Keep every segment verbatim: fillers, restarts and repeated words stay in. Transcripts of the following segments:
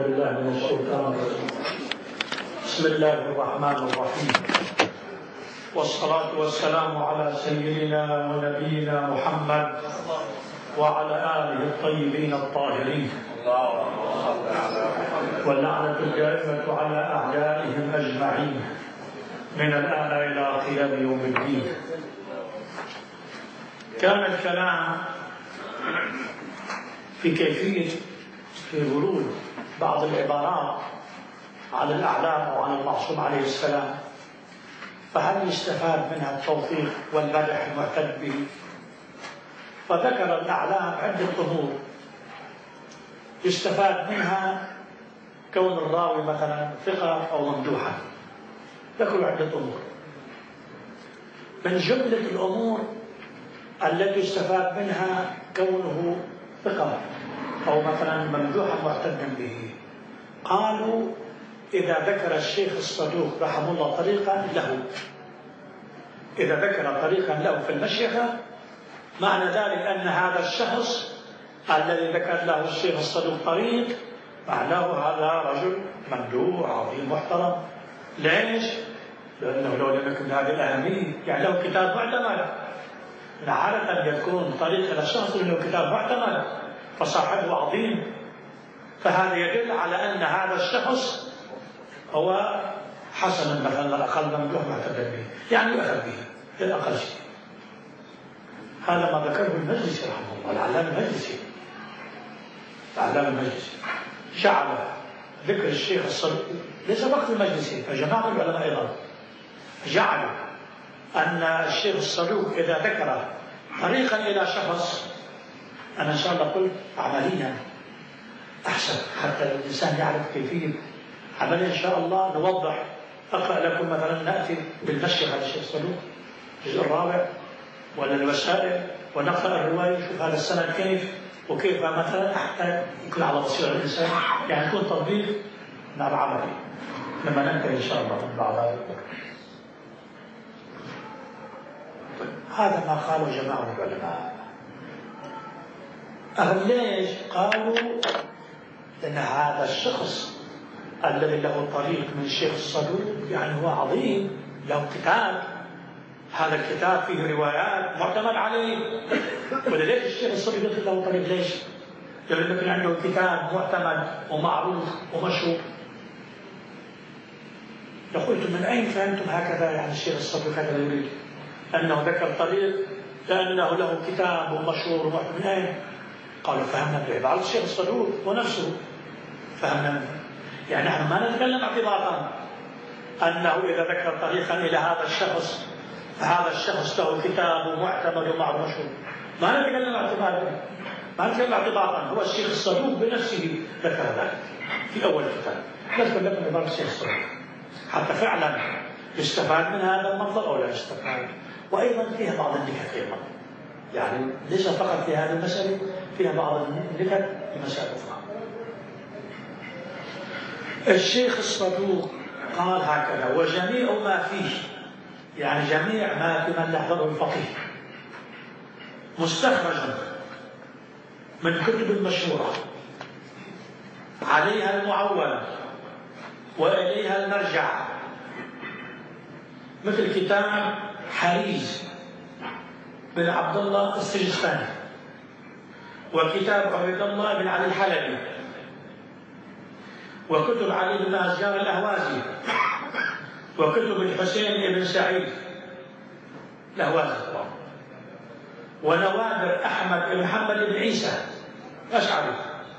بالله من الشيطان الرجيم. بسم الله الرحمن الرحيم، والصلاة والسلام على سيدنا ونبينا محمد وعلى آله الطيبين الطاهرين، واللعنة الدائمة على أعدائهم أجمعين من الآن إلى قيام يوم الدين. كان الكلام في كيفية في ورود بعض العبارات على الأعلام وعن المعصوم عليه السلام، فهل يستفاد منها التوثيق والمدح المعتد به؟ فذكر الأعلام عدة أمور يستفاد منها كون الراوي مثلا ثقة أو ممدوحا. ذكروا عدة أمور، من جملة الأمور التي يستفاد منها كونه ثقة أو مثلا ممدوحا معتدا به. قالوا إذا ذكر الشيخ الصدوق رحمه الله طريقا له، إذا ذكر طريقا له في المشيخة، معنى ذلك أن هذا الشخص الذي ذكر له الشيخ الصدوق طريق معناه هذا رجل ممدوح عظيم محترم. ليش؟ لأنه لو لم يكن هذه الأهمية يعني له كتاب معتمد. عادة أن يكون طريق إلى الشخص له كتاب معتمد فصاحبه عظيم، فهذا يدل على أن هذا الشخص هو حسنا مثلا الأقل ممدوح معتد به، يعني يؤخذ به للأقل شيء. هذا ما ذكره المجلسي رحمه الله، العلامة المجلسي العلامة المجلسي جعل ذكر الشيخ الصدوق ليس فقط المجلسي، فجماعة العلماء أيضا جعلوا أن الشيخ الصدوق إذا ذكر طريقا إلى شخص، أنا إن شاء الله قلت عمليا أحسن حتى الإنسان يعرف كيفية عمليا. إن شاء الله نوضح. أقرأ لكم مثلا، نأتي بالمشي على الشيخ الصدوق الجزء الرابع ولا الوسائل ونقرأ الرواية، نشوف هذا السند كيف وكيف مثلا حتى يكون على بصيرة الإنسان، يعني يكون تطبيق نعم عملي لما ننتهي إن شاء الله من بعض هذا. هذا ما قاله جماعة العلماء. أهل ليش؟ قالوا أن هذا الشخص الذي له طريق من الشيخ الصدوق يعني هو عظيم، له كتاب، هذا الكتاب فيه روايات معتمد عليه. وليش الشيخ الصدوق له طريق؟ ليش؟ لأنه يكون عنده كتاب معتمد ومعروف ومشهور. لقلت من أين فهمتم هكذا يعني الشيخ الصدوق هذا يريد أنه ذكر طريق لأنه له كتاب ومشهور ومعتمد؟ من أين؟ قالوا فهمنا بعبارة الشيخ الصدوق ونفسه فهمنا منه. يعني نحن ما نتكلم اعتباطا أنه إذا ذكر طريقا إلى هذا الشخص فهذا الشخص له كتاب ومعتمد ومعروف مشهور، ما نتكلم اعتباطا ما نتكلم اعتباطا هو الشيخ الصدوق بنفسه ذكر ذلك في أول كتاب. نذكر لكم عبارة الشيخ الصدوق حتى فعلا يستفاد من هذا المنظر أو لا يستفاد. وأيضا فيها بعض النكت أيضا، يعني ليس فقط في هذه المسألة، فيها بعض النكت في مسائل أخرى. الشيخ الصدوق قال هكذا: وجميع ما فيه، يعني جميع ما في من يحضره الفقيه، مستخرج من كتب مشهورة عليها المعول وإليها المرجع، مثل كتاب حريز بن عبد الله السجستاني، وكتاب عبيد الله بن علي الحلبي، وكتب علي بن أشجار الأهوازي، وكتب الحسين بن سعيد الأهوازي، ونوادر أحمد بن محمد بن عيسى الأشعري،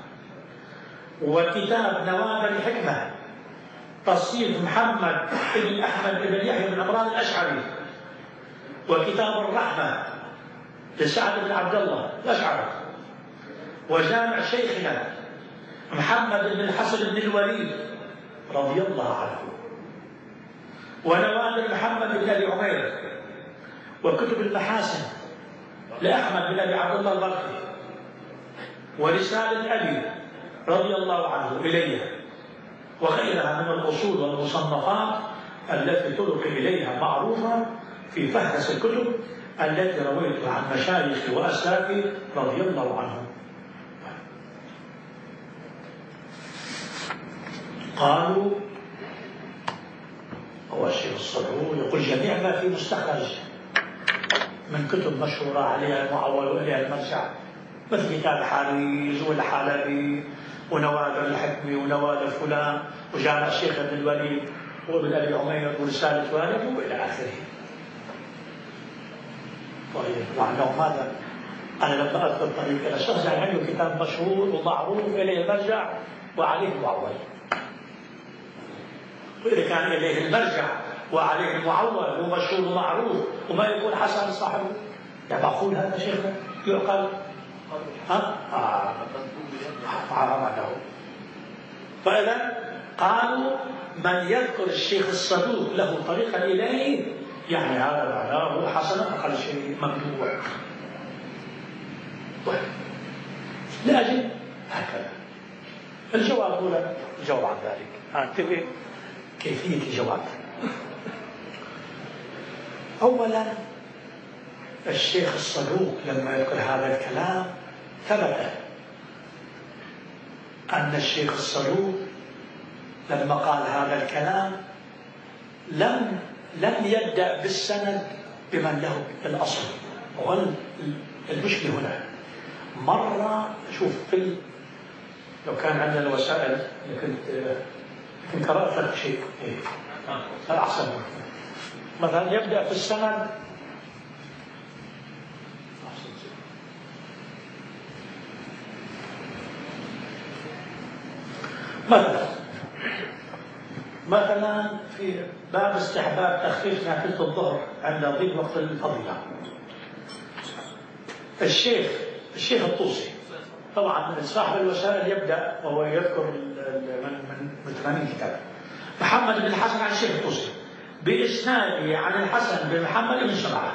وكتاب نوادر الحكمة تصنيف محمد بن أحمد بن يحيى بن عمران الأشعري، وكتاب الرحمة لسعد بن عبد الله الأشعري، وجامع شيخنا محمد بن الحسن بن الوليد رضي الله عنه، ونوادر محمد بن أبي عمير، وكتب المحاسن لأحمد بن أبي عبد الله البرقي، ورسالة أبي رضي الله عنه إليه، وغيرها من الأصول والمصنفات التي طرق إليها معروفة في فهرس الكتب التي رويتها عن مشايخ وأسلافي رضي الله عنهم. قالوا هو الشيخ الصدوق يقول جميع ما في مستخرج من كتب مشهورة عليها المعول وإليها المرجع، مثل كتاب حريز والحلبي ونوادر الحكمي ونوادر فلان وجامع الشيخ ابن الوليد وابن أبي عمير ورسالة والد وإلى آخره. طيب وعنه ماذا؟ أنا لما أذكر طريق إلى شخص يعني عنده كتاب مشهور ومعروف إليه المرجع وعليه المعول، وإذا كان إليه المرجع وعليه المعول ومشهور ومعروف وما يقول حسن صاحبه، يعني معقول هذا شيخنا يعقل؟ ها؟ آه. آه. فإذا قالوا من يذكر الشيخ الصدوق له طريقا إليه يعني هذا معناه حسن أقل شيء ممدوح. لأجل هكذا الجواب هو الجواب عن ذلك. انتبه كيفية الجواب. أولا الشيخ الصدوق لما يذكر هذا الكلام ثبت أن الشيخ الصدوق لما قال هذا الكلام لم لم يبدأ بالسند بمن له الأصل. والمشكلة هنا مرة شوف في لو كان عندنا الوسائل كنت كنت قرأت لك شيء إيه. أحسن مثلا يبدأ في السند مثلا مثلا في باب استحباب تخفيف نافلة الظهر عند ضيق وقت الفضيلة. الشيخ الشيخ الطوسي طبعا صاحب الوسائل يبدأ وهو يذكر من من ثمانين كتاب محمد بن الحسن عن الشيخ الطوسي بإسناده عن الحسن بن محمد بن سمعة.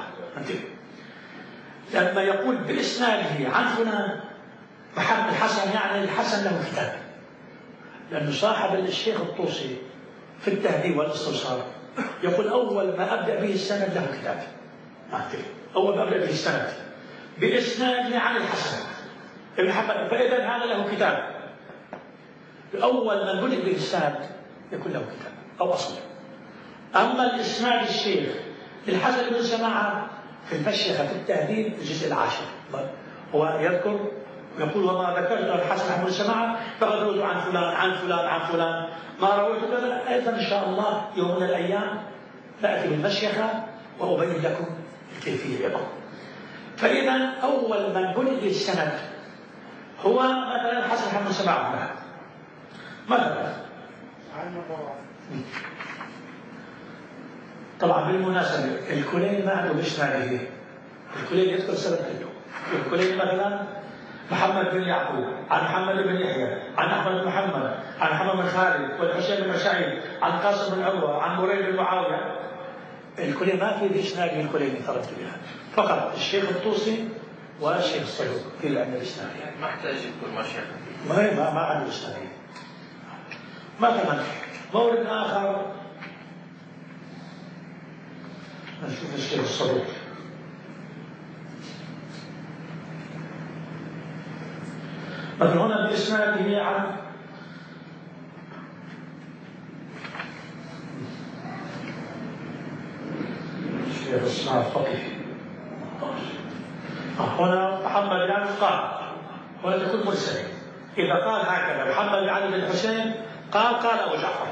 لما يقول بإسناده عن فلان محمد الحسن يعني الحسن له كتاب، لأنه صاحب الشيخ الطوسي في التهذيب والاستبصار يقول أول ما أبدأ به السند له كتاب. أول ما أبدأ به السند بإسناده عن الحسن بن محمد، فإذا هذا له كتاب. أول من بدأ به السند يكون له كتاب أو أصل. أما الإسناد الشيخ للحسن بن سماعة في المشيخة في التهذيب الجزء العاشر هو يذكر ويقول وما ذكرت الحسن بن سماعة فقد رويت عن فلان عن فلان عن فلان ما رويت كذا. أيضا إن شاء الله يوم من الأيام نأتي بالمشيخة وأبين لكم الكيفية لكم. فإذا أول من بني السند هو مثلا الحسن بن سماعة مثلا. طبعا بالمناسبة الكلين ما عنده بإسناده، الكلين يذكر سند له. الكلين مثلا محمد بن يعقوب عن محمد بن يحيى عن أحمد بن محمد عن محمد بن خالد والحسين بن سعيد عن قاسم بن عروة عن مريد بن معاوية. الكلين ما في بإسناده الكلين ثبت بها، فقط الشيخ الطوسي والشيخ الصدوق في الأمر الإسنادي. ما احتاج يذكر مشيخ ما ما ما عنده إسنادي. مثلا مورد آخر نشوف الشيخ الصدوق مثلا هنا بإسناده عن الشيخ الصناعة الفقيه. هنا محمد بن علي قال ولا تكون مرسل. إذا قال هكذا محمد بن علي بن الحسين قال قال أبو جعفر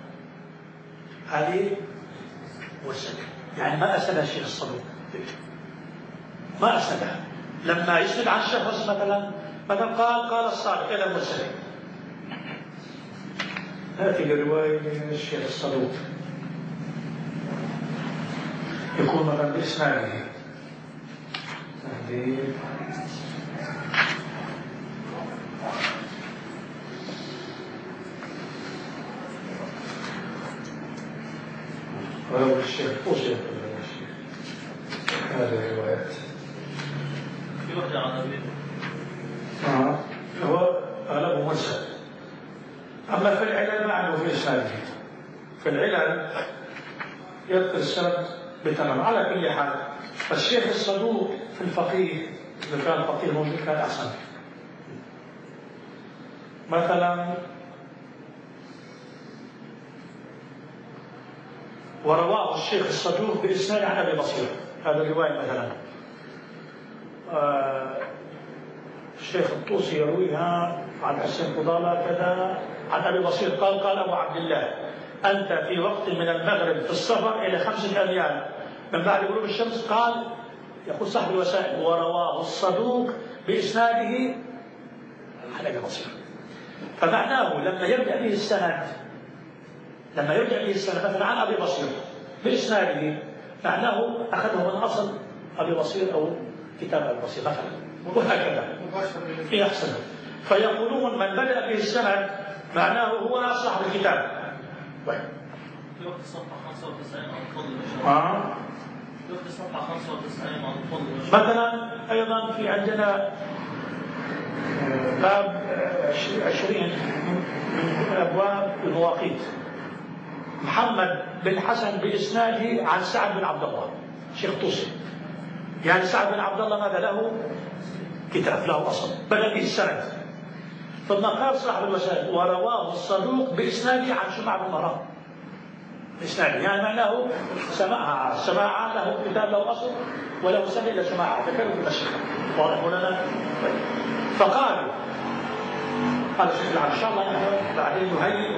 هذه مرسل، يعني ما أسندها الشيخ الصدوق، ما أسندها. لما يسند عن شخص مثلا مثلا قال قال الصادق إلى مرسل. هذه الرواية من الشيخ الصدوق يكون مثلا بإسناده ولو الشيخ أوصي هذه الروايات آه. هو أغلبه مرسل. أما في العلل ما عنده في إسناده، في العلل يذكر السند بتمام. على كل حال الشيخ الصدوق في الفقيه إذا كان الفقيه موجود كان أحسن. مثلا ورواه الشيخ الصدوق بإسناد عن أبي بصير. هذا الرواية مثلا آه الشيخ الطوسي يرويها عن حسين فضالة كذا عن أبي بصير قال قال أبو عبد الله أنت في وقت من المغرب في السفر إلى خمسة أميال من بعد غروب الشمس. قال يقول صاحب الوسائل ورواه الصدوق بإسناده عن أبي بصير. فمعناه لما يبدأ به السند لما يرجع به السند مثلا عن أبي بصير بإسناده معناه أخذه من أصل أبي بصير أو كتاب أبي بصير مثلا، وهكذا في أحسن. فيقولون من بدأ به السند معناه هو صاحب الكتاب. طيب في وقت الصفحة خمسة وتسعين عن فضل آه. في وقت الصفحة خمسة وتسعين عن فضل مثلا أيضا في عندنا باب عشرين من أبواب المواقيت محمد بن حسن بإسناده عن سعد بن عبد الله شيخ طوسي. يعني سعد بن عبد الله ماذا له؟ كتاب له أصل بدأ به السند. ثم قال صاحب الوسائل ورواه الصدوق بإسناده عن شمع بن مرام إسناده، يعني معناه سماع سماع له كتاب له أصل وله سند إلى سماع ذكره في المشيخة. واضح لنا؟ فقالوا قال الشيخ إن شاء الله نحن بعدين نهيئ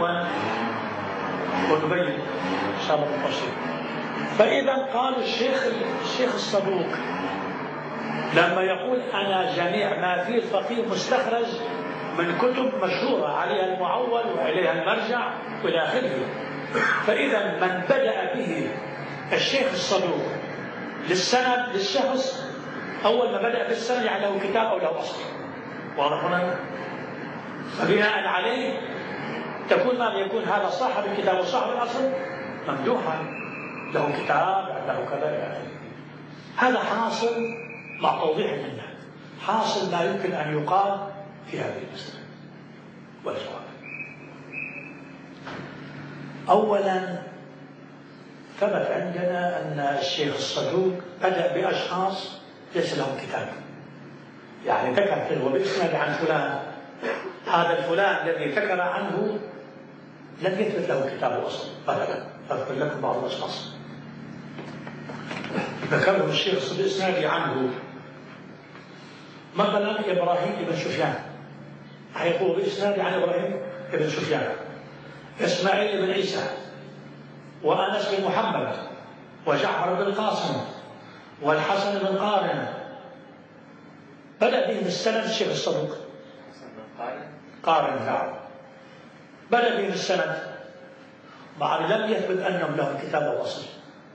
ونبين إن شاء الله بالتفصيل. فإذا قال الشيخ الشيخ الصدوق لما يقول أنا جميع ما فيه الفقيه مستخرج من كتب مشهورة عليها المعول وعليها المرجع وإلى آخره. فإذا من بدأ به الشيخ الصدوق للسند للشخص أول ما بدأ بالسند يعني له كتاب أو له أصل. واضح هنا؟ فبناء عليه تكون ما يكون هذا صاحب الكتاب وصاحب الأصل ممدوحا له كتاب له كذا يعني. هذا حاصل مع توضيح منه حاصل ما يمكن أن يقال في هذه المسألة والجواب. أولا ثبت عندنا أن الشيخ الصدوق بدأ بأشخاص ليس لهم كتاب، يعني ذكر وبإسناد عن فلان، هذا الفلان الذي ذكر عنه لم يثبت له كتاب أصلا أبدا. أذكر لكم بعض الأشخاص ذكره الشيخ بإسناد عنه مثلا إبراهيم بن سفيان يقول بإسناد عن إبراهيم بن سفيان، إسماعيل بن عيسى، وأنس بن محمد، وجعفر بن القاسم، والحسن بن قارن. بدأ بهم السند الشيخ الصدوق قارن نعم بدأ بهم السند مع لم يثبت أنهم لهم كتاب أو أصل.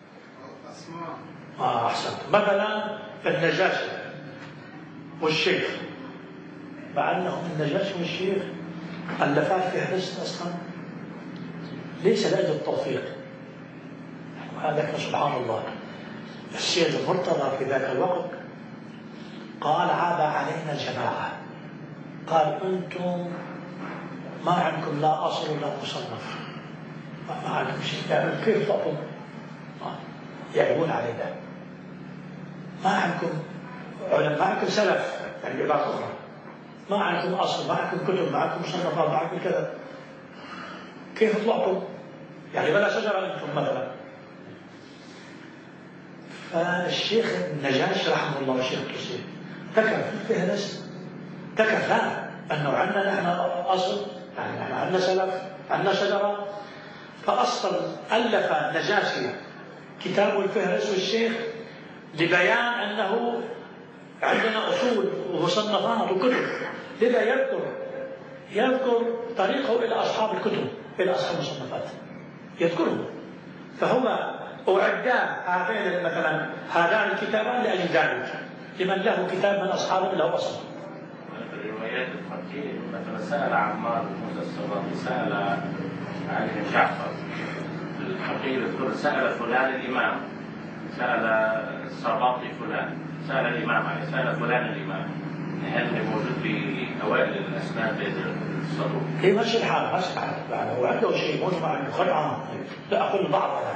آه أحسنت. مثلا النجاشي والشيخ مع أنهم النجاشي والشيخ ألفات في حديث أصلا ليس لأجل التوفيق. وهذا سبحان الله السيد المرتضى في ذاك الوقت قال عاب علينا الجماعة، قال أنتم ما عندكم لا أصل ولا مصنف، ما عندكم شيء، يعني كيف تأخذ يعيبون علينا، ما عندكم علم، ما عندكم سلف، يعني بعبارة أخرى ما عندكم أصل، ما عندكم كتب، ما عندكم مصنفات، ما عندكم كذا، كيف طلعتم؟ يعني بلا شجرة أنتم مثلا. فالشيخ النجاشي رحمه الله والشيخ الطوسي ذكر في الفهرس ذكر لا أنه عندنا نحن أصل، يعني نحن عندنا سلف، عندنا شجرة. فأصل ألف نجاشي كتاب الفهرس والشيخ لبيان أنه عندنا أصول ومصنفات وكتب، لذا يذكر يذكر طريقه إلى أصحاب الكتب، إلى أصحاب المصنفات يذكرهم. فهو أعدا هذين مثلا هذان الكتابان لأجل ذلك لمن له كتاب من أصحابه له أصل. في الروايات الفقهية مثلا سأل عمار بن الصباغي سأل علي بن جعفر الفقيه يذكر سأل فلان الإمام، سأل الصباغي فلان، سأل الإمام عليه، سأل فلان الإمام. هل موجود في أوائل الأسناد بين الصدوق؟ هي ماشي الحال ماشي الحال يعني هو عنده شيء مجمع عنده خلعة لا أقول بعضها.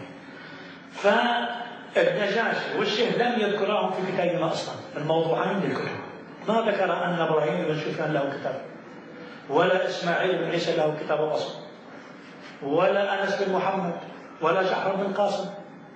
فالنجاشي والشيخ لم يذكرهم في كتابهما أصلا، الموضوعين للكتب. ما ذكر أن إبراهيم بن سفيان له كتاب، ولا إسماعيل بن عيسى له كتاب أصلا، ولا أنس بن محمد، ولا جعفر بن القاسم.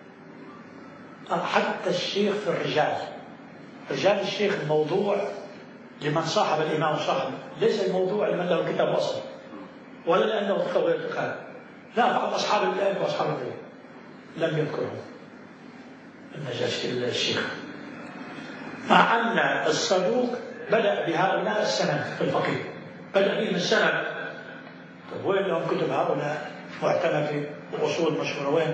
حتى الشيخ في الرجال، رجال الشيخ الموضوع لمن صاحب الإمام صاحب، ليس الموضوع لمن له كتاب أصل ولا لأنه ثقة ولا ارتقاء، لا، فقط أصحاب العلم وأصحاب العلم لم يذكرهم النجاشي الشيخ. مع أن الصدوق بدأ بهؤلاء السند في الفقيه، بدأ بهم السند. طيب وين لهم كتب هؤلاء معتمدة وأصول مشهورة؟ وين؟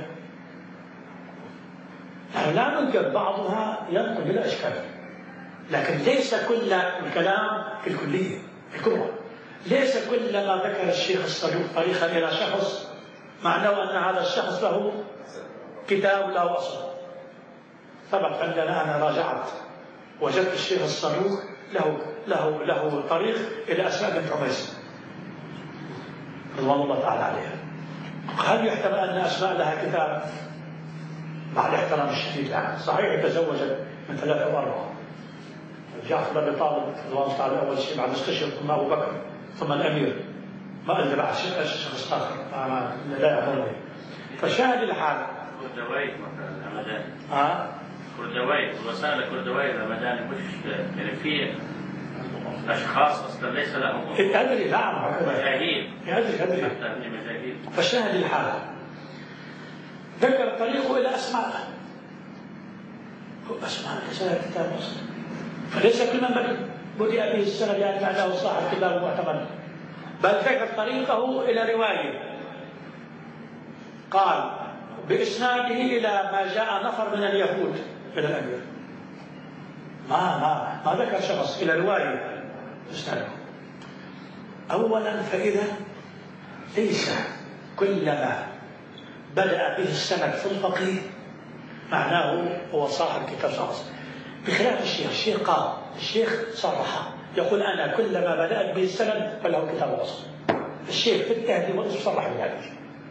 يعني لا ننكر بعضها ينقل بلا إشكال، لكن ليس كل الكلام في الكلية الكبرى. ليس كل ما ذكر الشيخ الصدوق طريقا إلى شخص معناه أن هذا الشخص له كتاب له أصل. ثبت عندنا، أنا راجعت وجدت الشيخ الصدوق له له له طريق إلى أسماء بنت عميس رضوان الله تعالى عليها. هل يحتمل أن أسماء لها كتاب؟ مع الاحترام الشديد لها، صحيح تزوجت من ثلاثة وأربعة. جعفر بن طالب رضوان الله تعالى أول شيء بعد استشهد، ثم أبو بكر، ثم الأمير، ما أدري بعد شخص آخر لا يعبرني. فشاهد الحال كردويت مثلا المداني، ها كردويت وسائل كردويت المداني مش يعني في أشخاص أصلا ليس لهم أدري، نعم مشاهير، أدري أدري مشاهير. فشاهد الحال ذكر طريقه إلى أسماء، أسماء ليس لها كتاب أصلا، فليس كل من بدأ به السند يعني معناه صاحب كتاب معتمد، بل ذكر طريقه إلى رواية. قال بإسناده إلى ما جاء نفر من اليهود إلى الأمير، ما ما ما ذكر شخص، إلى رواية إسناده. أولا فإذا ليس كلما بدأ به السند في الفقيه معناه هو صاحب كتاب شخص، بخلاف الشيخ. الشيخ قال، الشيخ صرح يقول أنا كلما بدأت به السند فله كتاب أصل. الشيخ في التهذيب والنصف صرح بذلك،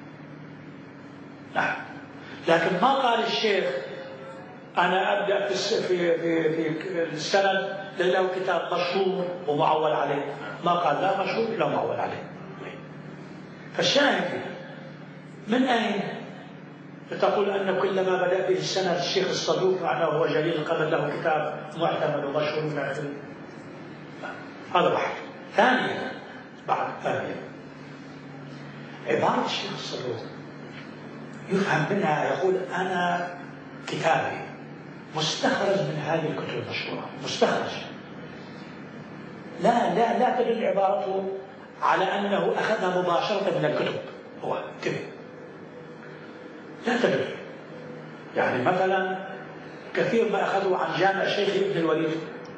نعم. لكن ما قال الشيخ أنا أبدأ في في في, في السند له كتاب مشهور ومعول عليه، ما قال لا مشهور لا معول عليه. فالشاهد من أين تقول أن كل ما بدأ به السند الشيخ الصدوق معناه هو جليل القدر له كتاب معتمد ومشهور من العلم؟ هذا واحد. ثانيا بعد ثانيا عبارة الشيخ الصدوق يفهم منها يقول أنا كتابي مستخرج من هذه الكتب المشهورة، مستخرج. لا لا لا تدل عبارته على أنه أخذها مباشرة من الكتب، هو كذب، لا تدل. يعني مثلا كثير ما أخذوا عن جامع شيخ ابن الوليد،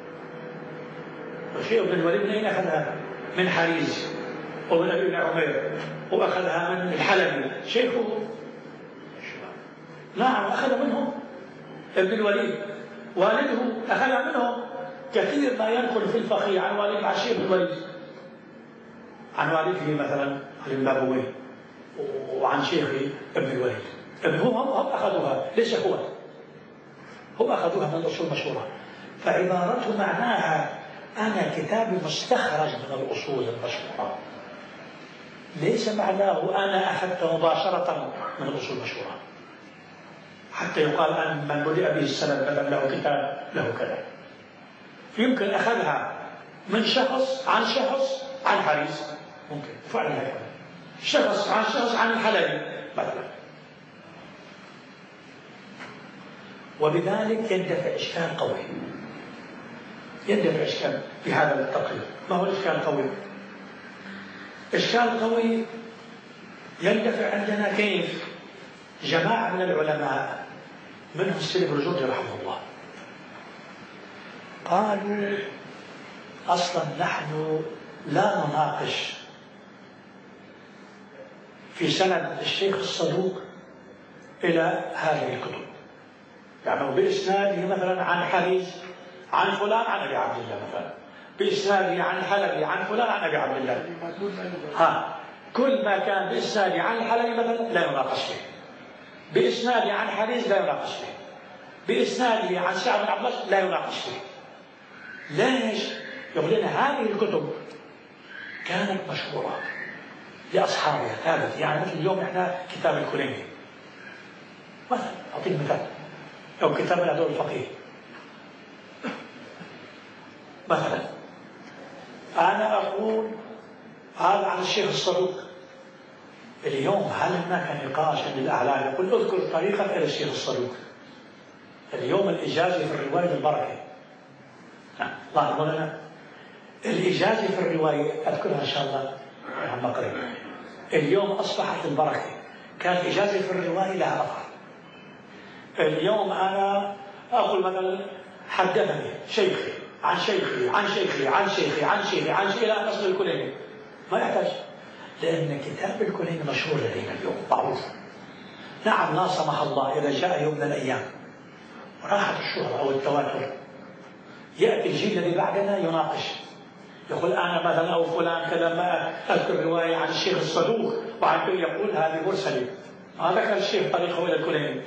وشيخ ابن الوليد من أين أخذها؟ من حريز ومن أبي بن عمير، وأخذها من الحلبي شيخه، نعم أخذ منهم ابن الوليد، والده أخذ منهم. كثير ما ينقل في الفقيه عن والده عن شيخ ابن الوليد، عن والده مثلا عن البابويه وعن شيخ ابن الوليد، هم هم أخذوها، ليس هو، هم أخذوها من الأصول المشهورة. فعبارته معناها أنا كتابي مستخرج من الأصول المشهورة، ليس معناه أنا أخذت مباشرة من الأصول المشهورة حتى يقال أن من بدأ به السند بدل له كتاب له كذا. يمكن أخذها من شخص عن شخص عن حريص، ممكن فعلا هكذا، شخص عن شخص عن الحلبي مثلا. وبذلك يندفع إشكال قوي، يندفع إشكال في هذا التقرير. ما هو الإشكال القوي؟ إشكال قوي يندفع عندنا كيف؟ جماعة من العلماء منهم السيد بن جورج رحمه الله قالوا أصلا نحن لا نناقش في سند الشيخ الصدوق إلى هذه الكتب، يعني بإسناده مثلا عن حريز عن فلان عن أبي عبد الله مثلا، بإسناده عن حلبي عن فلان عن أبي عبد الله، ها كل ما كان بإسناده عن حلبي مثلا لا يناقش فيه، بإسناده عن حريز لا يناقش فيه، بإسناده عن سعد بن عبد الله لا يناقش فيه. ليش؟ يقول لنا هذه الكتب كانت مشهورة لأصحابها ثابت، يعني مثل اليوم احنا كتاب الكليني مثلا أعطيك مثال، أو كتاب الأدب الفقيه مثلا، أنا أقول هذا عن الشيخ الصدوق. اليوم هل هناك نقاش عند الأعلام يقول اذكر طريقة إلى الشيخ الصدوق؟ اليوم الإجازة في الرواية البركة، لاحظوا لنا الإجازة في الرواية أذكرها إن شاء الله عما قريب. اليوم أصبحت البركة، كانت إجازة في الرواية لها أثر. اليوم أنا أقول مثلا حدثني شيخي عن شيخي عن شيخي عن شيخي عن شيخي عن شيخي إلى أن أصل الكليني، ما يحتاج، لأن كتاب الكليني مشهور لدينا اليوم معروف. نعم لا سمح الله إذا جاء يوم من الأيام راحت الشهرة أو التواتر، يأتي الجيل الذي بعدنا يناقش، يقول أنا مثلا أو فلان كذا ما أذكر رواية عن الشيخ الصدوق وعن يقول هذه مرسلة، ما ذكر الشيخ طريقه إلى الكليني،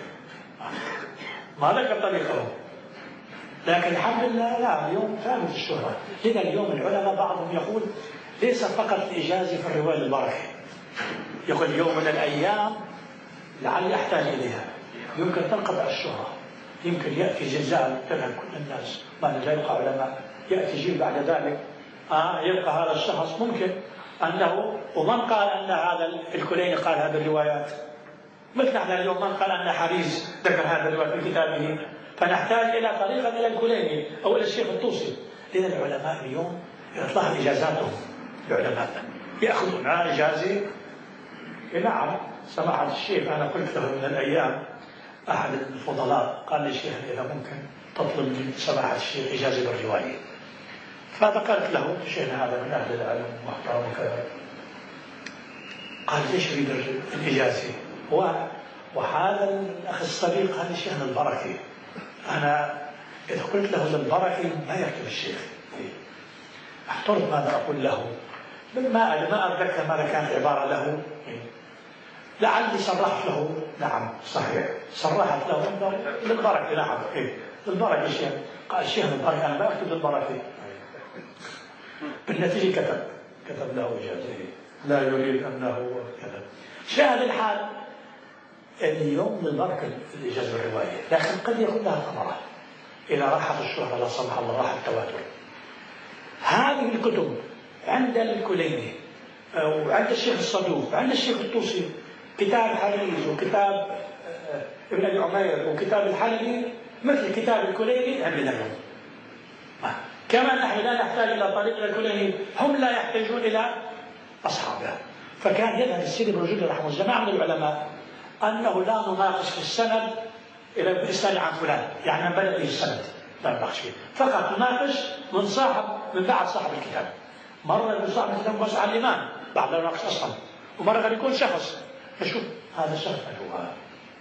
ما ذكر طريقه. لكن الحمد لله لا، اليوم ثابت الشهرة. لذا اليوم العلماء بعضهم يقول ليس فقط الإجازة في الرواية البركة، يقول يوم من الأيام لعلي أحتاج إليها، يمكن تنقطع الشهرة، يمكن يأتي زلزال تذهب كل الناس، ما لا يبقى علماء، يأتي جيل بعد ذلك آه يبقى هذا الشخص ممكن أنه، ومن قال أن هذا الكليني قال هذه الروايات، مثل نحن اليوم من قال أن حريز ذكر هذا الرواية في كتابه، فنحتاج إلى طريقة إلى الكليني أو إلى الشيخ الطوسي. لأن العلماء اليوم يطلع إجازاتهم، العلماء يأخذون إجازة. نعم سمعت الشيخ، أنا قلت له من الأيام أحد الفضلاء قال لي شيخ إذا ممكن تطلب من سماحة الشيخ إجازة بالرواية، فذكرت له شيخنا هذا من أهل العلم محترم وكذا، قال ليش يريد الإجازة؟ وهذا الأخ الصديق هذا شيخنا البركة، أنا إذا قلت له البركة ما يركب الشيخ، احترت ماذا أقول له، ما ما أتذكر ماذا كانت عبارة له، لعلي صرحت له نعم صحيح صرحت له للبركة، نعم إيه للبركة الشيخ، قال الشيخ البركة أنا ما أكتب للبركة، بالنتيجة كتب كتب له إجازة لا يريد أنه كذا. شاهد الحال اليوم للبركة الإجازة بالرواية، لكن قد يكون لها ثمرات إذا راحت الشهرة لا سمح الله راح التواتر. هذه الكتب عند الكليني وعند الشيخ الصدوق وعند الشيخ الطوسي، كتاب حريز وكتاب ابن أبي عمير وكتاب الحلبي مثل كتاب الكليني عندنا اليوم. كما نحن لا نحتاج إلى طريق الكليني، هم لا يحتاجون إلى أصحابه. فكان يذهب السيدي بن رجل رحمه جماعة من العلماء أنه لا نناقش في السند إلى الإسناد عن فلان، يعني من بدأ به السند لا نناقش فيه، فقط نناقش من صاحب من بعد صاحب الكتاب. مرة يكون صاحب الكتاب بس عن الإمام بعد لا نناقش أصلا، ومرة قد يكون شخص نشوف هذا الشخص من هو.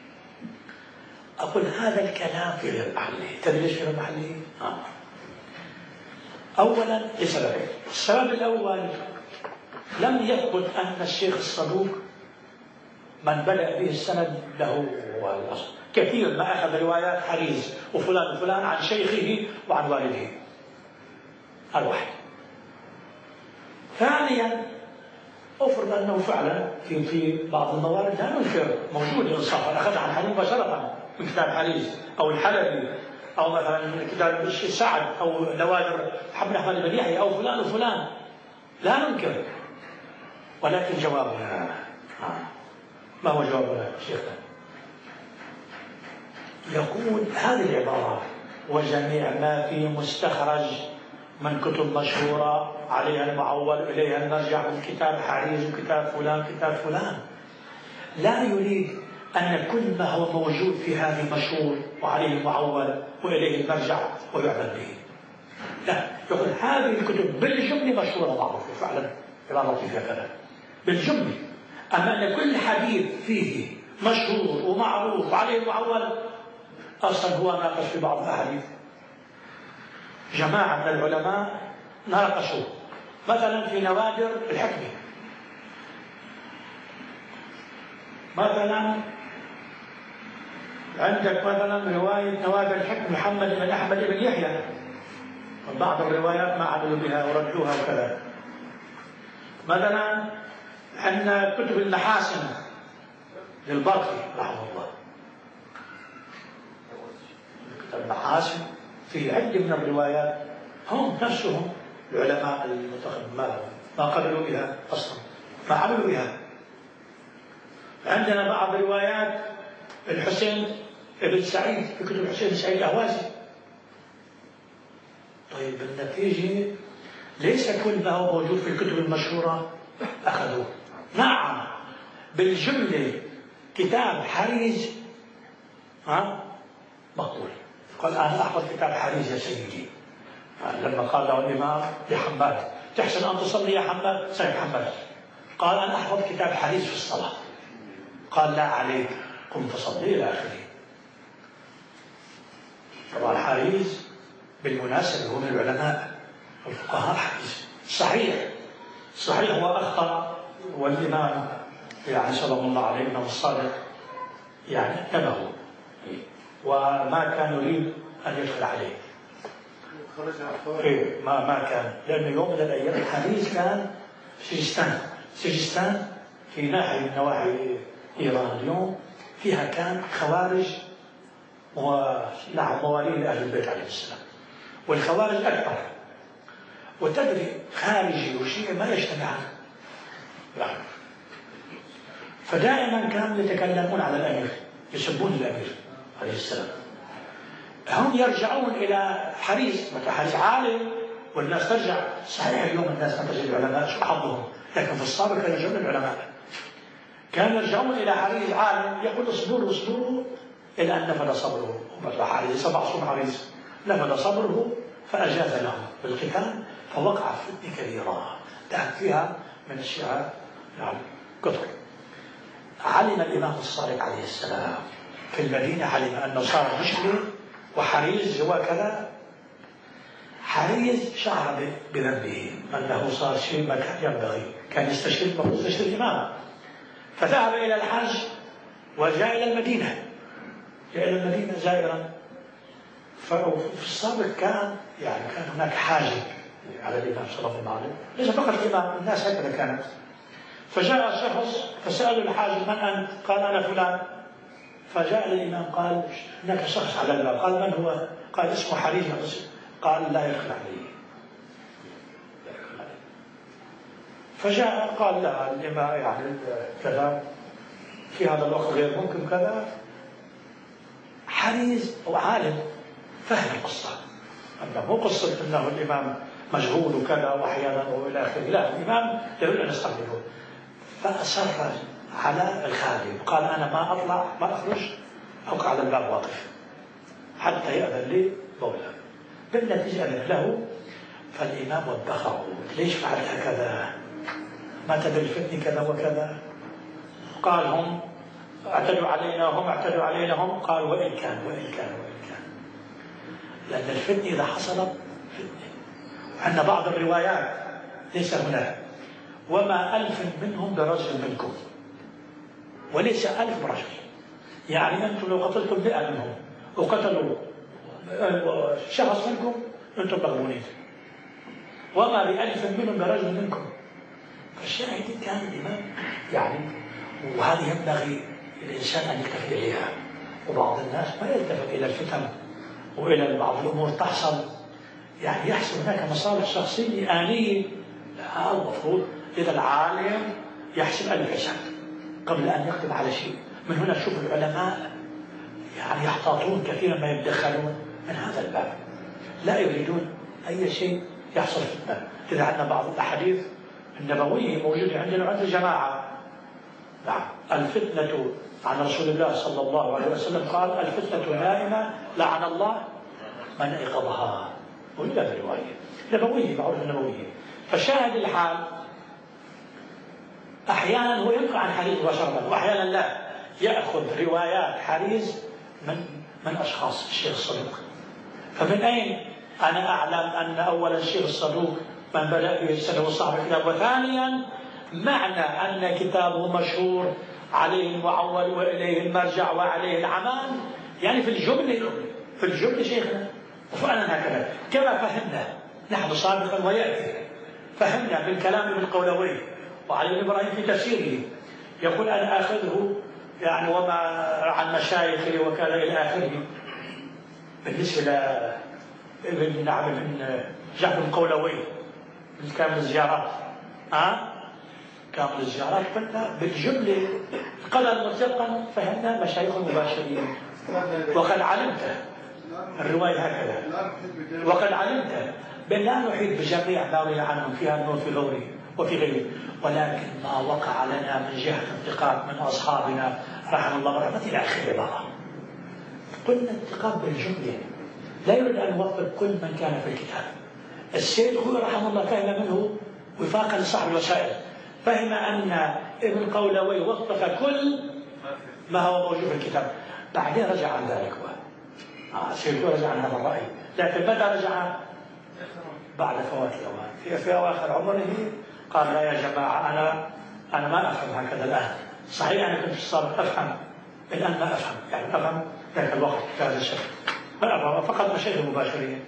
أقول هذا الكلام في غير محله، تدري ليش في غير محله؟ آه. أولا لسببين. السبب الأول لم يثبت أن الشيخ الصدوق من بدأ به السند له الأصل، كثير ما أخذ روايات حريز وفلان وفلان عن شيخه وعن والده، هذا واحد. ثانيا أفرض أنه فعلا في في بعض الموارد لا ننكر موجود إنصافا، أخذ عن حريز مباشرة من كتاب حريز أو الحلبي أو مثلا من كتاب سعد أو نوادر محمد أحمد بن يحيى أو فلان وفلان، لا ننكر. ولكن جوابنا ما هو جوابنا شيخنا؟ يقول هذه العبارة وجميع ما فيه مستخرج من كتب مشهورة عليها المعول إليها المرجع من كتاب حريز وكتاب فلان كتاب فلان، لا يريد أن كل ما هو موجود في هذه مشهور وعليه المعول وإليه المرجع ويعمل به، لا، يقول هذه الكتب بالجملة مشهورة معروفة فعلا عبارة فيها كذا بالجملة، أما أن كل حديث فيه مشهور ومعروف وعليه المعول أصلا هو ناقش في بعض الأحاديث. جماعة من العلماء ناقشوا مثلا في نوادر الحكمة، مثلا عندك مثلا رواية نوادر الحكم محمد بن أحمد بن يحيى، وبعض الروايات ما عملوا بها وردوها وكذا. مثلا عندنا كتب المحاسن للباقي رحمه الله، المحاسن في عدة من الروايات هم نفسهم العلماء المتقدمين ما ما قبلوا بها أصلا، ما عملوا بها. عندنا بعض روايات الحسين ابن سعيد في كتب الحسين بن سعيد الأهوازي. طيب بالنتيجة ليس كل ما هو موجود في الكتب المشهورة أخذوه. نعم بالجملة كتاب حريز ها مقبول. قال أنا أحفظ كتاب حريز يا سيدي. لما قال له الإمام يا حماد تحسن أن تصلي يا حماد؟ سيد حماد قال أنا أحفظ كتاب حريز في الصلاة. قال لا عليك قم فصلي إلى آخره. طبعا حريز بالمناسبة هو من العلماء الفقهاء حريز صحيح صحيح هو أخطأ، والإمام يعني سلام الله عليه الإمام الصادق يعني نبهه وما كان يريد أن يدخل عليه. إيه ما ما كان، لأنه يوم من الأيام الحديث كان في سجستان. سجستان في ناحية من نواحي إيران اليوم فيها كان خوارج ونعم موالين أهل البيت عليه السلام، والخوارج أكبر. وتدري خارجي وشيعي ما يجتمعان يعني. فدائما كانوا يتكلمون على الأمير، يسبون الأمير عليه السلام. هم يرجعون إلى حريز، مثل حريز عالم والناس ترجع. صحيح اليوم الناس ما تجد العلماء شو حظهم، لكن في السابق كانوا يرجعون العلماء، كانوا يرجعون إلى حريز عالم يقول اصبروا اصبروا إلى أن نفد صبره. ومثل حريز سبع صوم حريز نفد صبره فأجاز لهم بالقتال، فوقع فتنة كبيرة دعت فيها من الشيعة يعني كثر. علم الإمام الصادق عليه السلام في المدينة، علم أنه صار مشكلة وحريز هو كذا. حريز شعر بذنبه أنه صار شيء ما كان ينبغي، كان يستشير المفروض يستشير الإمام، فذهب إلى الحج وجاء إلى المدينة، جاء إلى المدينة زائرا. ففي السابق كان يعني كان هناك حاجة على الإمام صلى الله عليه وسلم، ليس فقط الإمام، الناس هكذا كانت. فجاء الشخص فسأل الحاج من أنت؟ قال أنا فلان. فجاء الإمام قال هناك شخص على الباب. قال من هو؟ قال اسمه حريز. قال لا يدخل عليه. فجاء قال لا الإمام يعني كذا في هذا الوقت غير ممكن كذا. حريز هو عالم فهم القصة، أنه مو قصة أنه الإمام مشغول وكذا وأحيانا وإلى آخره، لا الإمام يريد أن يستقبله. فأصر على الخادم قال أنا ما أطلع ما أخرج، أبقى على الباب واقف حتى يأذن لي مولاه. بالنتيجة أذن له. فالإمام وبخه ليش فعلت هكذا؟ ما تدري الفتنة كذا وكذا. قال هم اعتدوا علينا هم اعتدوا علينا هم. قال وإن كان وإن كان وإن كان، لأن الفتنة إذا حصلت فتنة. عندنا بعض الروايات ليس هناك وما ألف منهم برجل منكم، وليس ألف برجل. يعني أنتم لو قتلتم مئة منهم وقتلوا شخص منكم أنتم مغبونين، وما بألف منهم برجل منكم. فالشاهد كان الإمام يعني، وهذه ينبغي الإنسان أن يكتفي إليها. وبعض الناس ما يلتفت إلى الفتن وإلى بعض الأمور تحصل، يعني يحصل هناك مصالح شخصية آنية. لا المفروض إذا العالم يحسب ألف حساب قبل أن يقدم على شيء. من هنا نشوف العلماء يعني يحتاطون كثيرا ما يتدخلون من هذا الباب، لا يريدون أي شيء يحصل فتنة. إذا عندنا بعض الأحاديث النبوية موجودة عندنا وعند الجماعة. نعم الفتنة عن رسول الله صلى الله عليه وسلم قال الفتنة نائمة لعن الله من أيقظها، وإلا برواية نبوية معروفة نبوية. فشاهد الحال أحيانا هو يبقى عن حريز مباشرة، وأحيانا لا، يأخذ روايات حريز من من أشخاص الشيخ الصدوق. فمن أين أنا أعلم أن أولا الشيخ الصدوق من بدأ به السنة صاحب الكتاب، وثانيا معنى أن كتابه مشهور عليه المعول وإليه المرجع وعليه العمل، يعني في الجملة في الجملة شيخنا وفعلا هكذا كما فهمنا نحن سابقا ويأتي. فهمنا بالكلام ابن قولوي وعلي بن إبراهيم في تفسيره يقول أنا آخذه يعني وما عن مشايخه وكذا إلى آخره بالنسبة لابن نعم ابن جعفر القولوي كامل الزيارات ها كامل الزيارات قلنا بالجملة قدر مطلقا فهمنا مشايخ مباشرين. وقد علمت الرواية هكذا وقد علمت بأن لا نحيط بجميع ما روي عنهم في هذا وفي غيره وفي غيره، ولكن ما وقع لنا من جهة انتقاد من أصحابنا رحمه الله ورحمة إلى آخره بقى. قلنا انتقاد بالجملة لا يريد أن يوفق كل من كان في الكتاب. السيد خوي رحمه الله فهم منه وفاقا لصاحب الوسائل، فهم أن ابن قولوي وفق كل ما هو موجود في الكتاب، بعدين رجع عن ذلك هو آه السيد خوي رجع عن هذا الرأي، لكن متى رجع؟ بعد فوات الأوان في, في أواخر عمره قال لا يا جماعة أنا أنا ما أفهم هكذا الآن. صحيح أنا كنت في السابق أفهم، الآن ما أفهم، يعني أفهم ذاك الوقت بهذا الشكل ما أفهم فقط مشايخ مباشرين.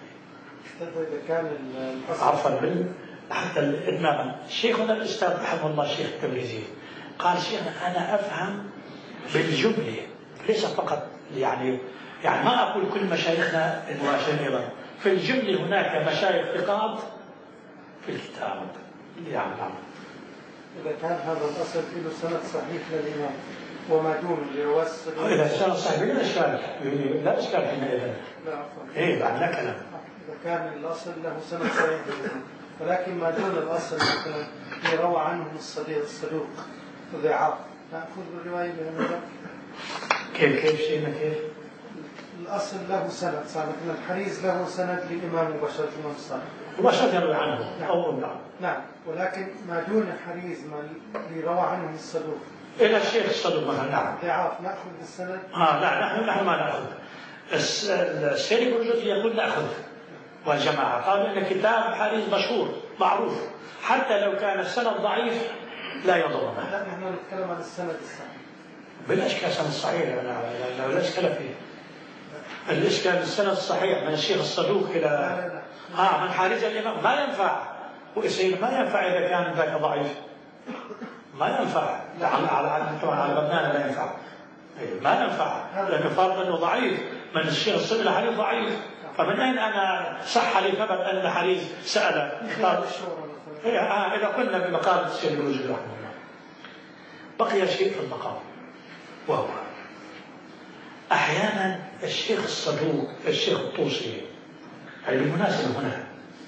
إذا كان عفوا بال حتى الإتمام شيخنا الأستاذ رحمه الله الشيخ التبريزي قال شيخنا أنا أفهم بالجملة ليس فقط يعني يعني ما أقول كل مشايخنا المباشرين أيضا، في الجملة هناك مشايخ ثقات في الكتاب يعني. إذا كان هذا الأصل له سند صحيح للإمام وما دون لرواس إذا سند صحيح لا إشكال لا إشكال حينئذ. لا عفوا. إيه بعد لا كلام. إذا كان الأصل له سند صحيح للإمام، ولكن ما دون الأصل مثلا يروى عنه الصديق الصدوق ضعاف نأخذ بالرواية بهذا. كيف كيف شيء كيف؟ الأصل له سند صار مثلا الحريز له سند للإمام مباشرة الإمام الصادق مباشرة يروي عنه نعم. أو نعم نعم، ولكن ما دون الحريز ما اللي روى عنه الصدوق إلى الشيخ الصدوق مثلا نعم ضعاف نأخذ بالسند. آه لا نحن نحن ما نأخذ. السيد البرجوزي يقول نأخذ والجماعة قالوا إن كتاب حريز مشهور معروف حتى لو كان السند ضعيف لا يضرنا. لا نحن نتكلم عن السند الصحيح. بلا إشكال السند الصحيح لا لا إشكال فيه. الإشكال السند الصحيح من الشيخ الصدوق إلى آه من حارث الإمام ما ينفع، ويصير ما ينفع إذا كان ذاك ضعيف ما ينفع على على طبعا على لبنان لا ينفع ما ينفع لأنه فرض أنه ضعيف من الشيخ الصدوق إلى حارث ضعيف، فمن أين أنا صح لي ثبت أن حارث سأل قال إيه آه إذا قلنا بمقام السيد البرجوزي رحمه الله. بقي شيء في المقام وهو أحيانا الشيخ الصدوق الشيخ الطوسي بالمناسبة هنا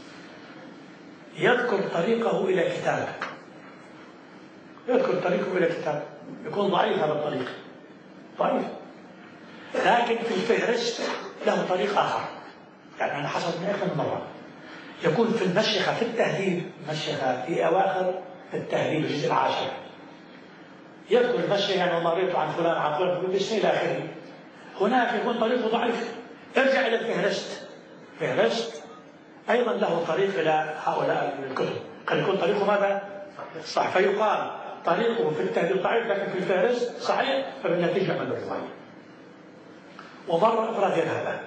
يذكر طريقه إلى كتاب يذكر طريقه إلى كتاب يكون ضعيف هذا الطريق ضعيف، لكن في الفهرست له طريق آخر. يعني أنا حصلت من أكثر من مرة يكون في المشيخة في التهذيب مشيخة في أواخر التهذيب الجزء العاشر يذكر المشيخة يعني مريت عن فلان عن فلان بسم إلى آخره. هناك يكون طريقه ضعيف ارجع إلى الفهرست فهرست أيضا له طريق إلى هؤلاء الكتب قد يكون طريقه ماذا؟ صح، فيقال طريقه في التهذيب ضعيف لكن في الفهرست صحيح، فبالنتيجة من الرواية. ومرة أخرى غير هذا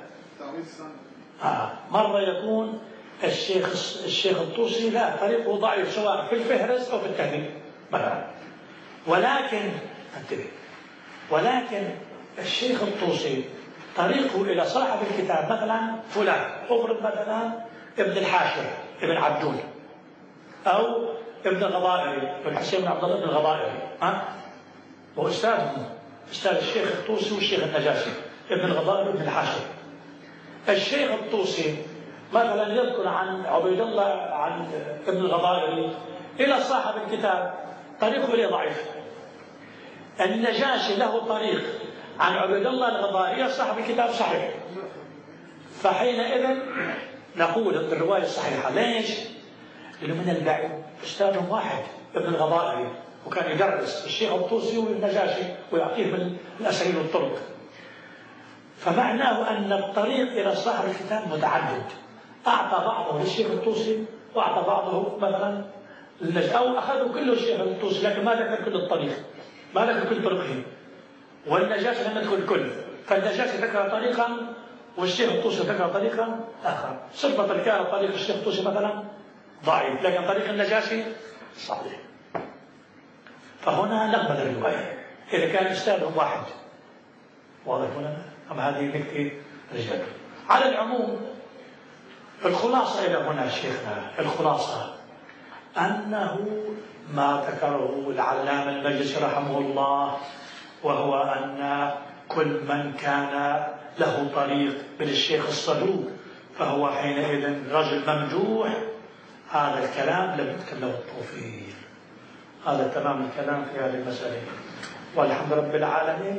آه. مرة يكون الشيخ الشيخ الطوسي لا طريقه ضعيف سواء في الفهرست أو في التهذيب مثلا، ولكن انتبه ولكن الشيخ الطوسي طريقه إلى صاحب الكتاب مثلا فلان أفرض مثلا ابن الحاشر ابن عبدون أو ابن الغضائري ابن حسين بن عبد الله ابن الغضائري ها هو أستاذهم أستاذ الشيخ الطوسي والشيخ النجاشي ابن الغضائري ابن الحاشر. الشيخ الطوسي مثلا يذكر عن عبيد الله عن ابن الغضائري إلى صاحب الكتاب طريقه إليه ضعيف. النجاشي له طريق عن عبيد الله الغضائري صاحب الكتاب صحيح، فحينئذ نقول الرواية الصحيحة. ليش؟ لأنه من البعيد أستاذهم واحد ابن الغضائري وكان يدرس الشيخ الطوسي والنجاشي ويعطيه من الأساليب والطرق، فمعناه أن الطريق إلى صاحب الكتاب متعدد، أعطى بعضه للشيخ الطوسي وأعطى بعضه مثلا للنجاشي أو أخذوا كله الشيخ الطوسي لكن ما ذكر كل الطريق ما ذكر كل طرقه، والنجاشي لم يدخل الكل، فالنجاشي ذكر طريقا والشيخ الطوسي ذكر طريقا آخر. صفة كان طريق الشيخ الطوسي مثلا ضعيف لكن طريق النجاشي صحيح، فهنا نقبل الرواية إذا كان أستاذهم واحد. واضح هنا؟ أما هذه نكتة رجال. على العموم الخلاصة إلى هنا شيخنا، الخلاصة أنه ما ذكره العلامة المجلسي رحمه الله، وهو أن كل من كان له طريق بالشيخ الصدوق فهو حينئذ رجل ممدوح. هذا الكلام لم يكن له التوفيق. هذا تمام الكلام في هذه المسألة، والحمد لله رب العالمين.